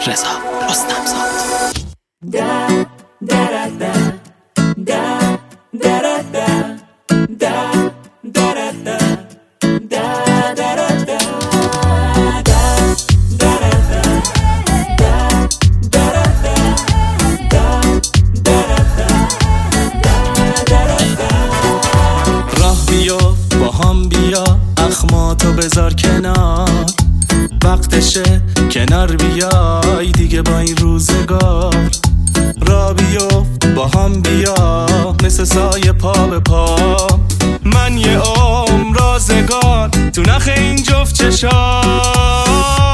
رضا رستمزاد. اخماتو بذار کنار، وقتشه کنار بیای دیگه با این روزگار. را بیفت با هم بیا مثل سایه پا به پا، من یه عمر رازگار تو نخ این جفت چشار.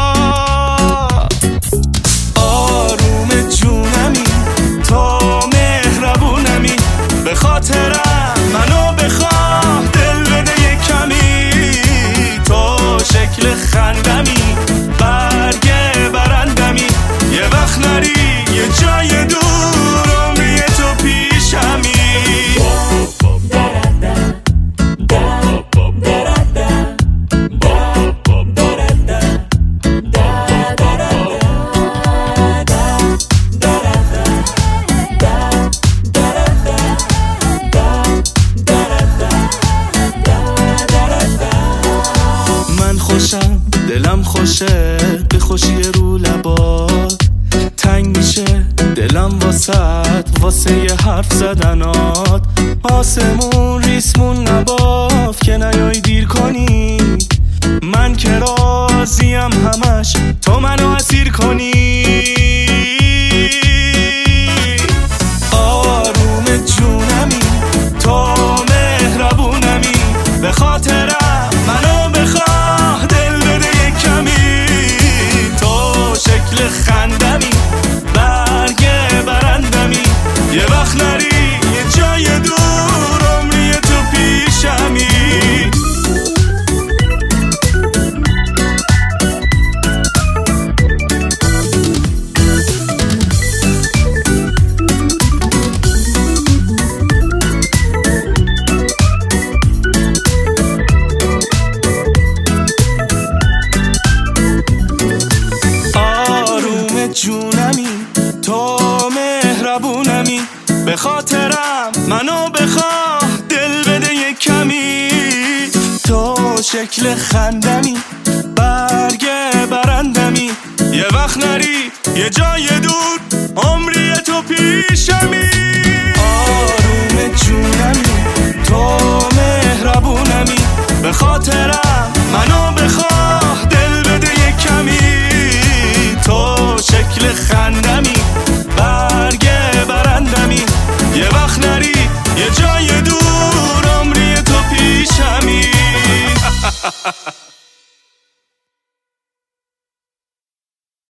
آروم جونمی تو مهربونمی، به خاطرم منو بخواه دل بده یه کمی. تو شکل خندمی برگ برندمی، یه وقت نری یه جای دور عمری تو پیشمی. خوشم دلم خوشه به خوشی رو لبات، تنگ میشه دلم واسه یه حرف زدنات. آسمون ریسمون نباف که نیای دیر کنی، من که راضیم همش تو منو اسیر کنی. آروم جونمی تو مهربونمی، به خاطرم منو بخواه دل بده یه کمی. تو شکل خندمی برگ برندمی، یه وقت نری یه جای دور عمری تو پیشمی. جونمی تو مهربونمی، به خاطرم منو بخواه دل بده یه کمی. تو شکل خندمی برگ برندمی، یه وقت نری یه جای دور عمری تو پیشمی. آروم جونمی تو مهربونمی، به خاطرم منو بخواه دل بده یه کمی. تو شکل خندمی برگ برندمی، یه وقت نری یه جا